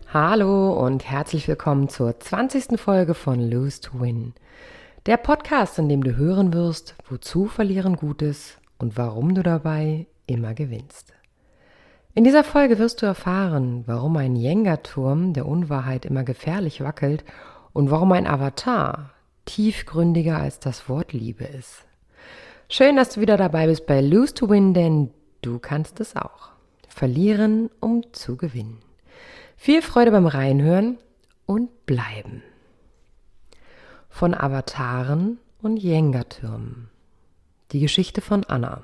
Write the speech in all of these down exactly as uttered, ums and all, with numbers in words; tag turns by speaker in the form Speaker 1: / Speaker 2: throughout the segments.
Speaker 1: Hallo und herzlich willkommen zur zwanzigsten Folge von Lose to Win. Der Podcast, in dem du hören wirst, wozu Verlieren gut ist und warum du dabei immer gewinnst. In dieser Folge wirst du erfahren, warum ein Jenga-Turm der Unwahrheit immer gefährlich wackelt und warum ein Avatar tiefgründiger als das Wort Liebe ist. Schön, dass du wieder dabei bist bei Lose to Win, denn du kannst es auch. Verlieren, um zu gewinnen. Viel Freude beim Reinhören und Bleiben. Von Avataren und Jenga-Türmen. Die Geschichte von Anna.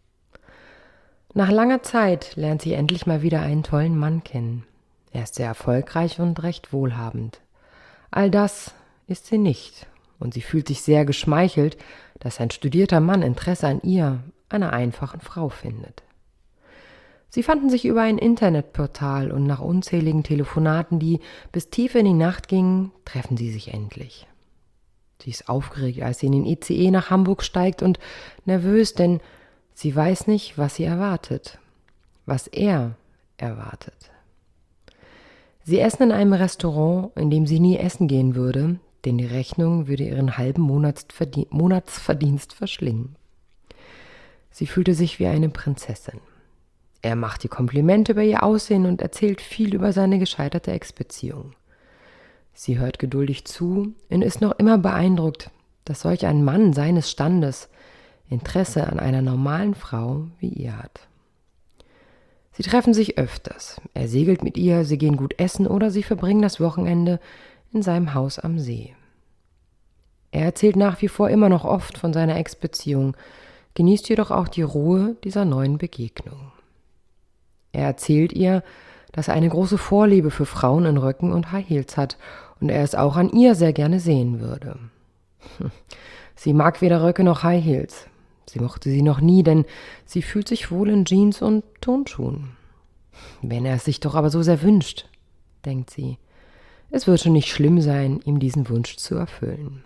Speaker 1: Nach langer Zeit lernt sie endlich mal wieder einen tollen Mann kennen. Er ist sehr erfolgreich und recht wohlhabend. All das ist sie nicht und sie fühlt sich sehr geschmeichelt, dass ein studierter Mann Interesse an ihr, einer einfachen Frau, findet. Sie fanden sich über ein Internetportal und nach unzähligen Telefonaten, die bis tief in die Nacht gingen, treffen sie sich endlich. Sie ist aufgeregt, als sie in den I C E nach Hamburg steigt und nervös, denn sie weiß nicht, was sie erwartet, was er erwartet. Sie essen in einem Restaurant, in dem sie nie essen gehen würde, denn die Rechnung würde ihren halben Monatsverdien- Monatsverdienst verschlingen. Sie fühlte sich wie eine Prinzessin. Er macht ihr Komplimente über ihr Aussehen und erzählt viel über seine gescheiterte Ex-Beziehung. Sie hört geduldig zu und ist noch immer beeindruckt, dass solch ein Mann seines Standes Interesse an einer normalen Frau wie ihr hat. Sie treffen sich öfters. Er segelt mit ihr, sie gehen gut essen oder sie verbringen das Wochenende in seinem Haus am See. Er erzählt nach wie vor immer noch oft von seiner Ex-Beziehung, genießt jedoch auch die Ruhe dieser neuen Begegnung. Er erzählt ihr, dass er eine große Vorliebe für Frauen in Röcken und High Heels hat und er es auch an ihr sehr gerne sehen würde. Sie mag weder Röcke noch High Heels. Sie mochte sie noch nie, denn sie fühlt sich wohl in Jeans und Turnschuhen. Wenn er es sich doch aber so sehr wünscht, denkt sie, es wird schon nicht schlimm sein, ihm diesen Wunsch zu erfüllen.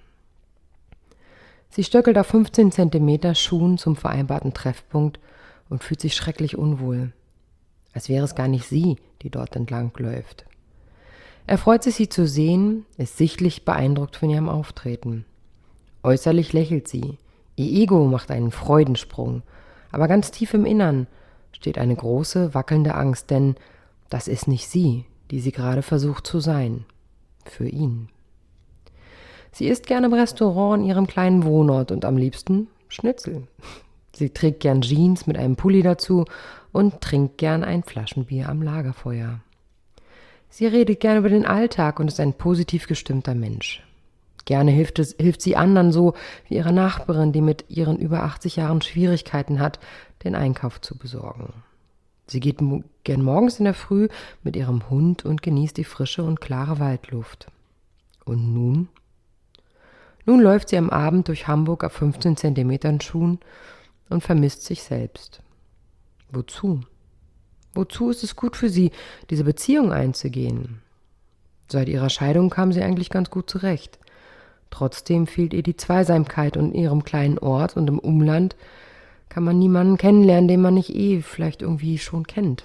Speaker 1: Sie stöckelt auf fünfzehn Zentimeter Schuhen zum vereinbarten Treffpunkt und fühlt sich schrecklich unwohl. Als wäre es gar nicht sie, die dort entlang läuft. Er freut sich, sie zu sehen, ist sichtlich beeindruckt von ihrem Auftreten. Äußerlich lächelt sie. Ihr Ego macht einen Freudensprung. Aber ganz tief im Innern steht eine große, wackelnde Angst, denn das ist nicht sie, die sie gerade versucht zu sein. Für ihn. Sie isst gerne im Restaurant in ihrem kleinen Wohnort und am liebsten Schnitzel. Sie trägt gern Jeans mit einem Pulli dazu und trinkt gern ein Flaschenbier am Lagerfeuer. Sie redet gern über den Alltag und ist ein positiv gestimmter Mensch. Gerne hilft, es, hilft sie anderen so wie ihrer Nachbarin, die mit ihren über achtzig Jahren Schwierigkeiten hat, den Einkauf zu besorgen. Sie geht mo- gern morgens in der Früh mit ihrem Hund und genießt die frische und klare Waldluft. Und nun? Nun läuft sie am Abend durch Hamburg auf fünfzehn Zentimetern Schuhen und vermisst sich selbst. Wozu? Wozu ist es gut für sie, diese Beziehung einzugehen? Seit ihrer Scheidung kam sie eigentlich ganz gut zurecht. Trotzdem fehlt ihr die Zweisamkeit und in ihrem kleinen Ort und im Umland kann man niemanden kennenlernen, den man nicht eh vielleicht irgendwie schon kennt.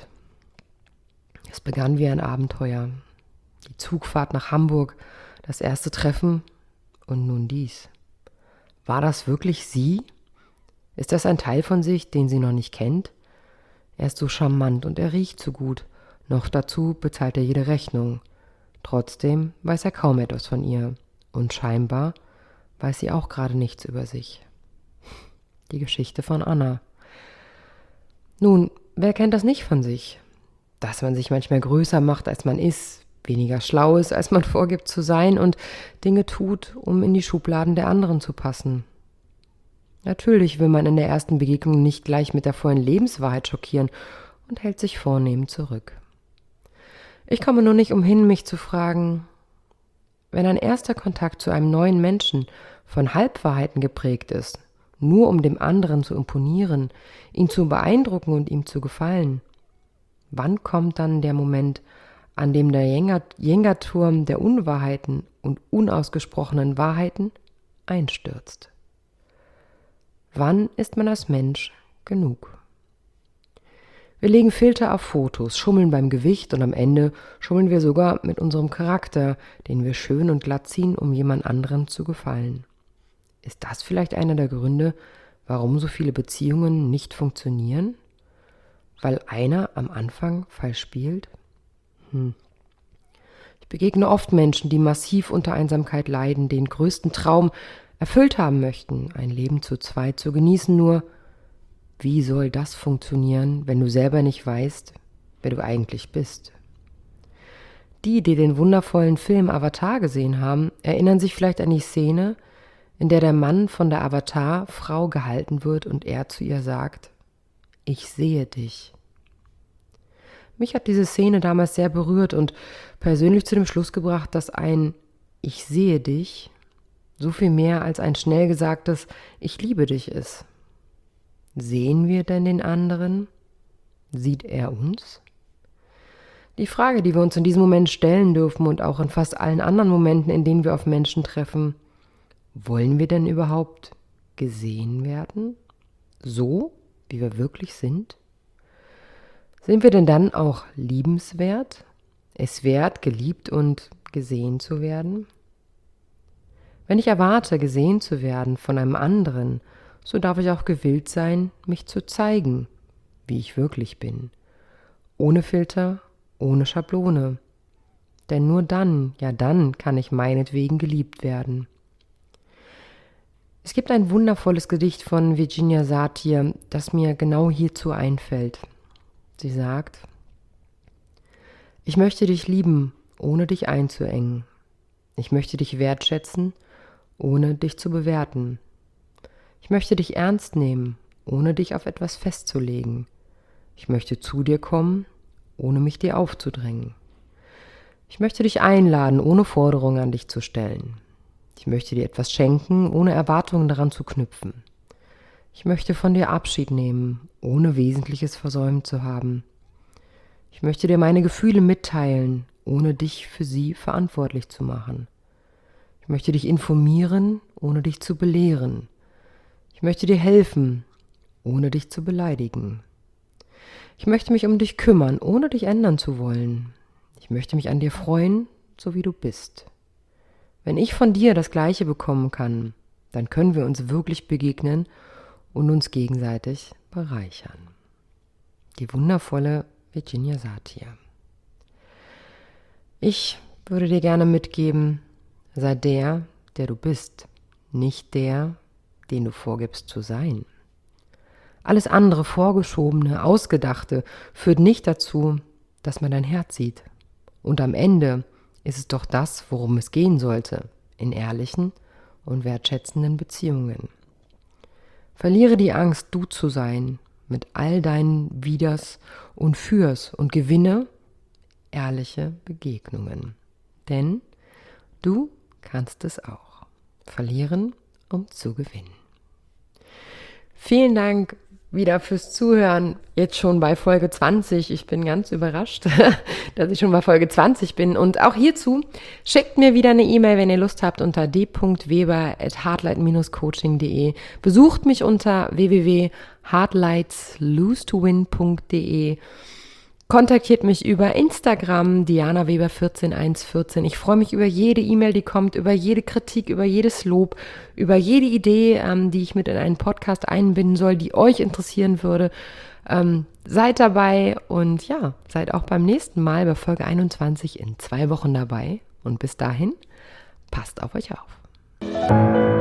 Speaker 1: Es begann wie ein Abenteuer. Die Zugfahrt nach Hamburg, das erste Treffen und nun dies. War das wirklich sie? Ist das ein Teil von sich, den sie noch nicht kennt? Er ist so charmant und er riecht so gut. Noch dazu bezahlt er jede Rechnung. Trotzdem weiß er kaum etwas von ihr. Und scheinbar weiß sie auch gerade nichts über sich. Die Geschichte von Anna. Nun, wer kennt das nicht von sich? Dass man sich manchmal größer macht, als man ist, weniger schlau ist, als man vorgibt zu sein und Dinge tut, um in die Schubladen der anderen zu passen. Natürlich will man in der ersten Begegnung nicht gleich mit der vollen Lebenswahrheit schockieren und hält sich vornehm zurück. Ich komme nur nicht umhin, mich zu fragen, wenn ein erster Kontakt zu einem neuen Menschen von Halbwahrheiten geprägt ist, nur um dem anderen zu imponieren, ihn zu beeindrucken und ihm zu gefallen, wann kommt dann der Moment, an dem der Jenga- Jenga-Turm der Unwahrheiten und unausgesprochenen Wahrheiten einstürzt? Wann ist man als Mensch genug? Wir legen Filter auf Fotos, schummeln beim Gewicht und am Ende schummeln wir sogar mit unserem Charakter, den wir schön und glatt ziehen, um jemand anderem zu gefallen. Ist das vielleicht einer der Gründe, warum so viele Beziehungen nicht funktionieren? Weil einer am Anfang falsch spielt? Hm. Ich begegne oft Menschen, die massiv unter Einsamkeit leiden, den größten Traum erfüllt haben möchten, ein Leben zu zweit zu genießen, nur wie soll das funktionieren, wenn du selber nicht weißt, wer du eigentlich bist? Die, die den wundervollen Film Avatar gesehen haben, erinnern sich vielleicht an die Szene, in der der Mann von der Avatar-Frau gehalten wird und er zu ihr sagt, ich sehe dich. Mich hat diese Szene damals sehr berührt und persönlich zu dem Schluss gebracht, dass ein Ich sehe dich so viel mehr als ein schnell gesagtes Ich liebe dich ist. Sehen wir denn den anderen? Sieht er uns? Die Frage, die wir uns in diesem Moment stellen dürfen und auch in fast allen anderen Momenten, in denen wir auf Menschen treffen, wollen wir denn überhaupt gesehen werden? So, wie wir wirklich sind? Sind wir denn dann auch liebenswert? Es wert, geliebt und gesehen zu werden? Wenn ich erwarte, gesehen zu werden von einem anderen, so darf ich auch gewillt sein, mich zu zeigen, wie ich wirklich bin. Ohne Filter, ohne Schablone. Denn nur dann, ja dann, kann ich meinetwegen geliebt werden. Es gibt ein wundervolles Gedicht von Virginia Satir, das mir genau hierzu einfällt. Sie sagt, ich möchte dich lieben, ohne dich einzuengen. Ich möchte dich wertschätzen, ohne dich zu bewerten. Ich möchte dich ernst nehmen, ohne dich auf etwas festzulegen. Ich möchte zu dir kommen, ohne mich dir aufzudrängen. Ich möchte dich einladen, ohne Forderungen an dich zu stellen. Ich möchte dir etwas schenken, ohne Erwartungen daran zu knüpfen. Ich möchte von dir Abschied nehmen, ohne Wesentliches versäumt zu haben. Ich möchte dir meine Gefühle mitteilen, ohne dich für sie verantwortlich zu machen. Ich möchte dich informieren, ohne dich zu belehren. Ich möchte dir helfen, ohne dich zu beleidigen. Ich möchte mich um dich kümmern, ohne dich ändern zu wollen. Ich möchte mich an dir freuen, so wie du bist. Wenn ich von dir das Gleiche bekommen kann, dann können wir uns wirklich begegnen und uns gegenseitig bereichern. Die wundervolle Virginia Satir. Ich würde dir gerne mitgeben, sei der, der du bist, nicht der, den du vorgibst zu sein. Alles andere Vorgeschobene, Ausgedachte führt nicht dazu, dass man dein Herz sieht. Und am Ende ist es doch das, worum es gehen sollte, in ehrlichen und wertschätzenden Beziehungen. Verliere die Angst, du zu sein, mit all deinen Widers und Fürs und gewinne ehrliche Begegnungen. Denn du kannst es auch. Verlieren, um zu gewinnen. Vielen Dank wieder fürs Zuhören, jetzt schon bei Folge zwanzig. Ich bin ganz überrascht, dass ich schon bei Folge zwanzig bin. Und auch hierzu schickt mir wieder eine E-Mail, wenn ihr Lust habt, unter d punkt weber at heartlight dash coaching punkt de. Besucht mich unter w w w punkt heartlights lose to win punkt de. Kontaktiert mich über Instagram, Diana Weber vierzehn eins vierzehn. Ich freue mich über jede E-Mail, die kommt, über jede Kritik, über jedes Lob, über jede Idee, ähm, die ich mit in einen Podcast einbinden soll, die euch interessieren würde. Ähm, seid dabei und ja, seid auch beim nächsten Mal bei Folge einundzwanzig in zwei Wochen dabei. Und bis dahin, passt auf euch auf.